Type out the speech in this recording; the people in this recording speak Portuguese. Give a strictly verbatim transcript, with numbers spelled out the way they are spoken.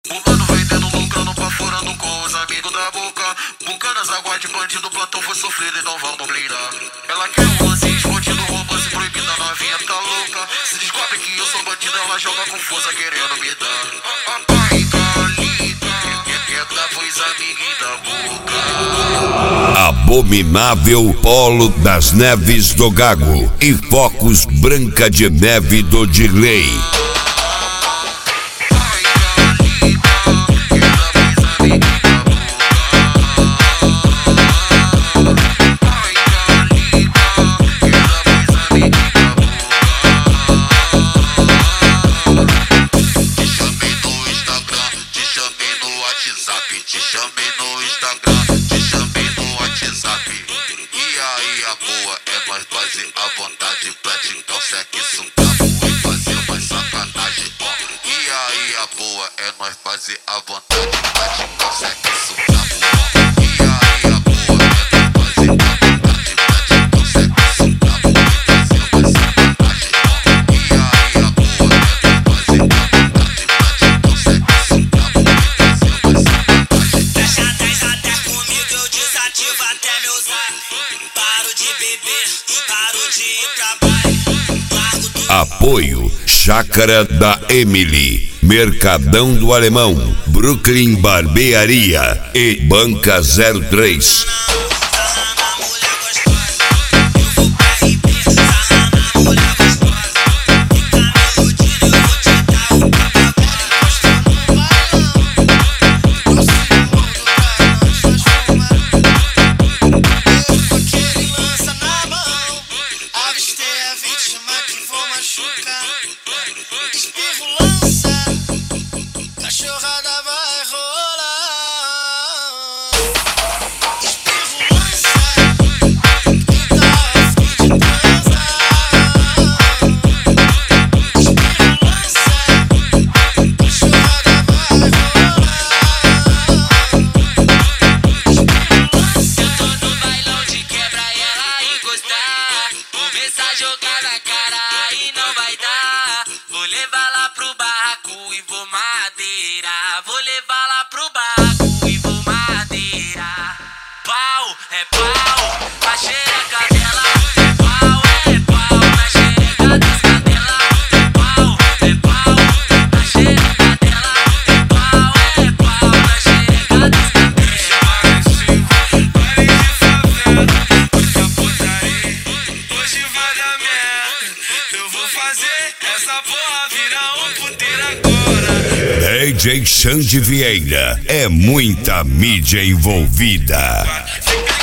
Fumando, vendendo, lucrando, baforando com os amigos da boca. Bucanas, aguarde, bandido, plantão foi sofrido, então vamos blindar. Ela quer um lance escondido, romance proibida, novinha tá louca. Se descobre que eu sou bandido, ela joga com força querendo me dar. Papai, Calita, quieta, pois amiga da boca. Abominável Polo das Neves do Gago e Focos Branca de Neve do Dirley. Te chamei no Instagram, te chamei no WhatsApp. E aí a boa é nós fazer a vontade praticar o sexo brabo e fazer mais sacanagem. E aí a boa é nós fazer a vontade praticar o sexo brabo. E aí a boa é nós fazer a vontade praticar o sexo brabo e fazer mais sacanagem. E aí a boa é nós fazer a vontade praticar o sexo brabo e fazer mais sacanagem. Até meu zap, paro de beber, paro de ir pra baile. Apoio Chácara da Emily, Mercadão do Alemão, Brooklyn Barbearia e Banca zero três. Espirro lança, cachorrada vai rolar. Espirro lança, quem tá afim de transar. Espirro lança, cachorrada vai rolar. Espirro lança. Eu tô no bailão de quebra e ela encostar. Começar a jogar na cara e não vai dar. Vou levar lá pro barraco e vou madeira. Vou levar lá pro barraco e vou madeira. Pau, é pau, a xereca dela. É pau, é pau, na xereca das cadelas. É pau, é pau, a xereca dela. É pau, é pau, na xereca das cadelas. Parei de favela, muita putaria. Hoje vai dar merda. Eu vou fazer essa porra virar um puteiro agora. D J Xande Vieira, é muita mídia envolvida.